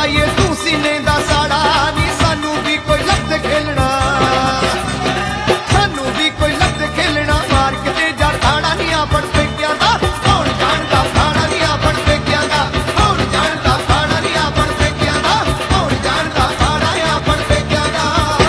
पाइए तू सीने दा साड़ा नी सानू भी कोई लफ्ज खेलना सानू भी कोई लफ्ज खेलना मार के ते जा खाड़ा नी आपन पेकिया दा कौन जानदा खाड़ा नी आपन पेकिया दा कौन जानदा खाड़ा नी आपन पेकिया दा कौन जानदा खाड़ा आपन पेकिया दा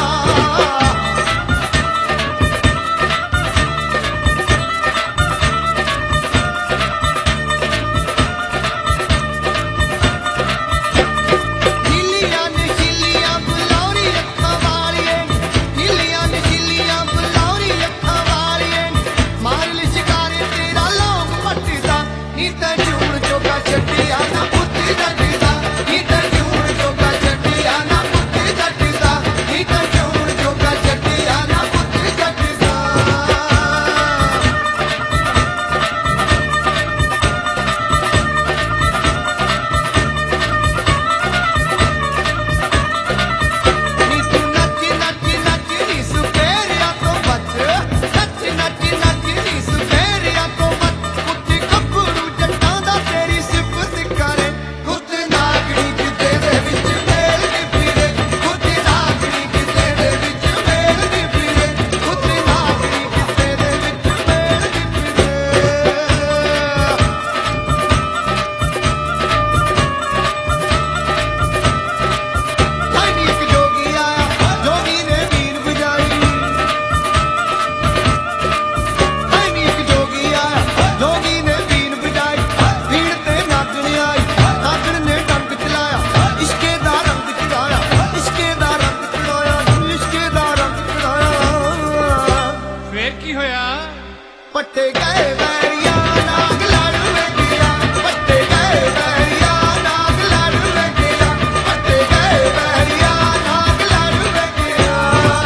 पट्टे गए बैरिया नाग लड़ में गया पट्टे गए बैरिया नाग लड़ में गया पट्टे गए बैरिया नाग लड़ में गया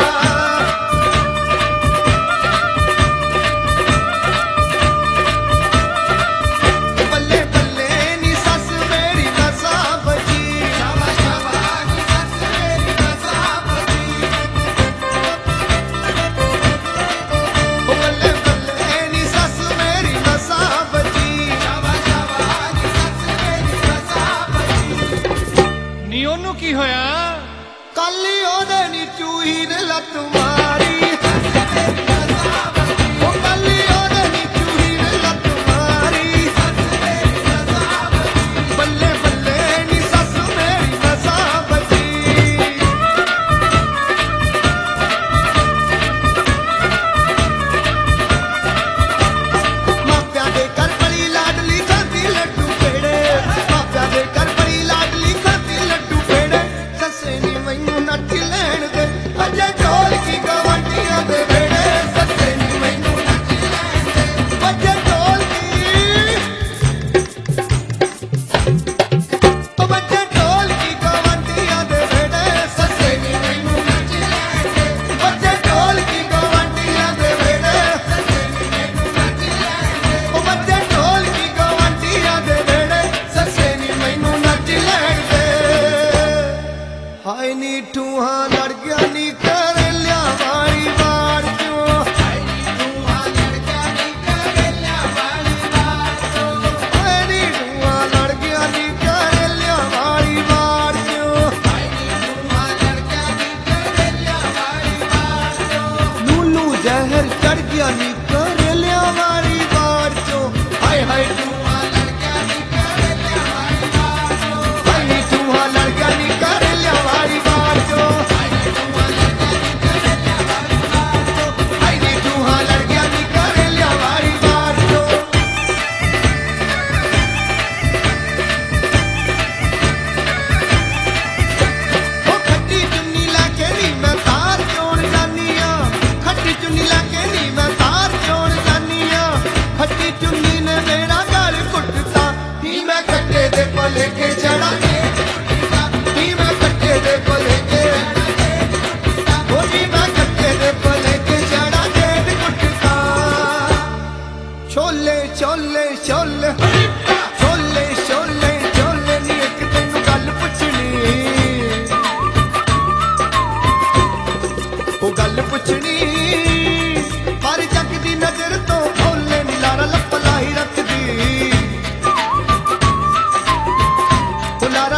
बल्ले बल्ले नी सस मेरी नसा बजी शाबा शाबा नी सस मेरी नसा बजी बल्ले की होया कल ओदे नी चूही ने लत मारी ओ कल ओदे नी चूही ने लत मारी बल्ले बल्ले नी सस मेरी नसा बजी मापिया दे कर बड़ी लाडली खाती लड्डू पेड़े मापिया दे कर बड़ी लाडली खाती लड्डू ससे नी मैनू नच लैण दे अजे ढोल की गवांडियां दे वेड़े ससे नी मैनू नच लैण दे अजे ढोल की गवांडियां दे वेड़े ससे नी मैनू नच लैण दे अजे ढोल की गवांडियां दे वेड़े ससे नी मैनू नच लैण दे अजे ढोल की गवांडियां दे वेड़े ससे नी मैनू नच लैण दे हाय नी ठूहा लड़ गया नी कर लिया वारी वार क्यों हाय नी ठूहा लड़ गया नी कर लिया वारी वार क्यों हाय नी ठूहा लड़ गया नी कर लिया वारी वार क्यों हाय नी ठूहा लड़ गया नी कर लिया वारी वार क्यों लूलू जहर चढ़ गया नी कर लिया वारी वार क्यों हाय हाय ठूहा लड़ गया नी कर लिया वारी वार क्यों हाय नी ठूहा लड़ गया नी कर लिया वारी वार क्यों लेके चढ़ा छोले छोले छोले छोले छोले छोले नी एक तेन गल पुछनी ओ गल पुछनी हर जग दी नजर तो भोले नी लारा लप लाई रखदी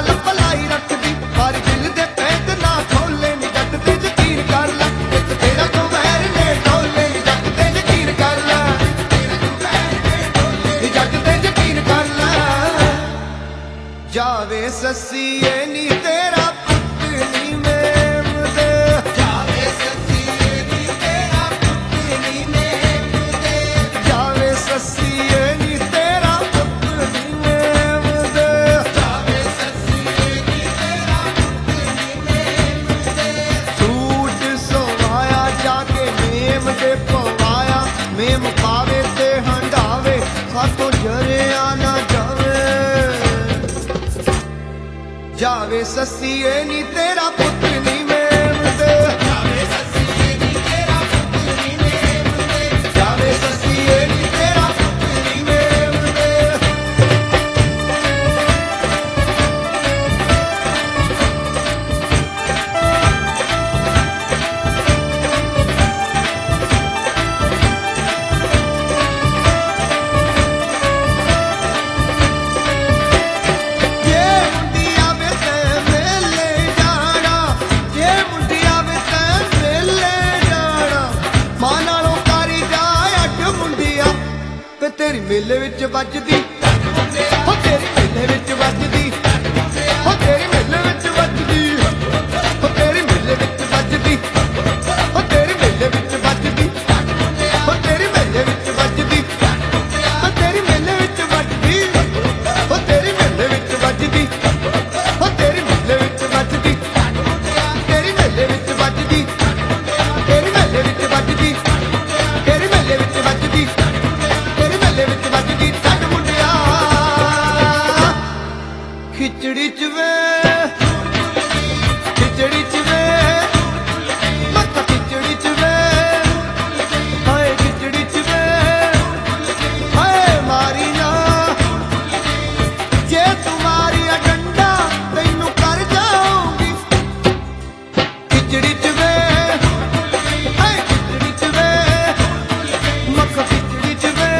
ਜਾਵੇ ਸੱਸੀਏ ਨੀ ਤੇਰਾ ਪੁੱਤ ਨੀ ਮੇਮ ਦੇ ਜਾਵੇ ਸੱਸੀਏ ਨੀ ਤੇਰਾ ਪੁੱਤ ਨੀ ਮੇਮ ਦੇ ਜਾਵੇ ਸੱਸੀਏ ਨੀ ਤੇਰਾ ਪੁੱਤ ਨੀ ਮੇਮ ਦੇ ਜਾਵੇ ਸੱਸੀਏ ਨੀ ਤੇਰਾ ਪੁੱਤ ਨੀ ਮੇਮ ਦੇ ਸੂਟ ਸਵਾਇਆ ਜਾ ਕੇ ਮੇਮ ਦੇ ਪਵਾਇਆ ਮੇਮ ਪਾਵੇ ਤੇ ਹੰਡਾਵੇ ਸਾਤੋਂ ਜਰਿਆ ਨਾ ਜਾਵੇ ਜਾਵੇ ਸੱਸੀਏ ਨੀ ਤੇਰਾ ਪੁੱਤ ਨੀ ਮੇਮ ਦੇ ਜਾਵੇ ਸੱਸੀਏ ਨੀ ਤੇਰਾ ਪੁੱਤ ਨੀ ਮੇਮ ਦੇ ਜਾਵੇ ਸੱਸੀਏ ਨੀ ਤੇਰਾ ਪੁੱਤ ਨੀ ਮੇਮ ਦੇ ਤੇਰੀ ਮੇਲੇ ਵਿੱਚ ਵੱਜਦੀ ਹੋ ਤੇਰੀ ਮੇਲੇ ਵਿੱਚ ਵੱਜਦੀ ਹੋ ਤੇਰੀ ਮੇਲੇ ਵਿੱਚ ਵੱਜਦੀ ਹੋ ਤੇਰੀ ਮੇਲੇ ਵਿੱਚ ਵੱਜਦੀ ਹੋ ਤੇਰੀ ਮੇਲੇ ਵਿੱਚ ਵੱਜਦੀ ਹੋ ਤੇਰੀ ਮੇਲੇ ਵਿੱਚ ਵੱਜਦੀ ਹੋ ਤੇਰੀ ਮੇਲੇ ਵਿੱਚ ਵੱਜਦੀ ਹੋ ਤੇਰੀ ਮੇਲੇ ਵਿੱਚ ਵੱਜਦੀ ਹੋ ਤੇਰੀ ਮੇਲੇ ਵਿੱਚ ਵੱਜਦੀ ਤੇਰੀ ਮੇਲੇ ਵਿੱਚ ਵੱਜਦੀ ਤੇਰੀ ਮੇਲੇ ਵਿੱਚ ਵੱਜਦੀ ਤੇਰੀ ਮੇਲੇ ਵਿੱਚ ਵੱਜਦੀ ਵਿੱਚ ਵੱਜਦੀ ਠੱਡ ਮੁੰਡਿਆ ਖਿਚੜੀ ਚ ਵੇ ਖਿਚੜੀ ਚ ਵੇ ਮੱਥਾ ਖਿਚੜੀ ਚ ਵੇ ਹਾਏ ਖਿਚੜੀ ਚ ਵੇ ਹਾਏ ਮਾਰੀ ਨਾ ਜੇ ਤੂੰ ਮਾਰੀਆ ਡੰਡਾ ਤੈਨੂੰ ਕਰ ਜਾਊਂਗੀ ਖਿਚੜੀ ਚ ਵੇ ਹਾਏ ਖਿਚੜੀ ਚ ਵੇ ਮੱਥਾ ਖਿਚੜੀ ਚ ਵੇ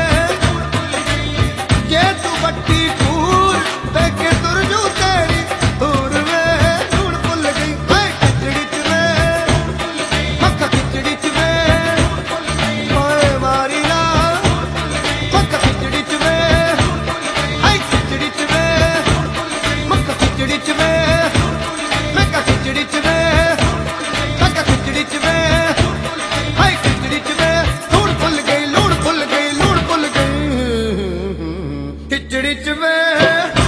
ਜੇ ਤੂੰ ਵੱਡੀ ਟੂਰ ਤੇ ਕੇ ਤੁਰ ਜੂ ਤੇਰੀ ਹੋਰ ਵੇ ਹੁਣ ਭੁੱਲ ਗਈ ਹਾਏ ਖਿਚੜੀ ਚ ਵੇ ਮੱਖਾ ਖਿਚੜੀ ਚ ਵੇ ਹਾਏ ਮਾਰੀ ਨਾ ਮੱਖਾ ਖਿਚੜੀ ਚ ਵੇ ਹਾਏ ਖਿਚੜੀ ਚ ਵੇ ਮੱਖਾ ਖਿਚੜੀ ਚ ਵੇ ਮੱਖਾ ਖਿਚੜੀ ਚ ਵੇ ਮੱਖਾ ਖਿਚੜੀ ਚ ਵੇ ਹਾਏ ਖਿਚੜੀ ਚ ਵੇ ਲੂਣ ਭੁੱਲ ਗਈ ਲੂਣ ਭੁੱਲ ਗਈ ਲੂਣ ਭੁੱਲ ਗਈ ਖਿਚੜੀ ਚ ਵੇ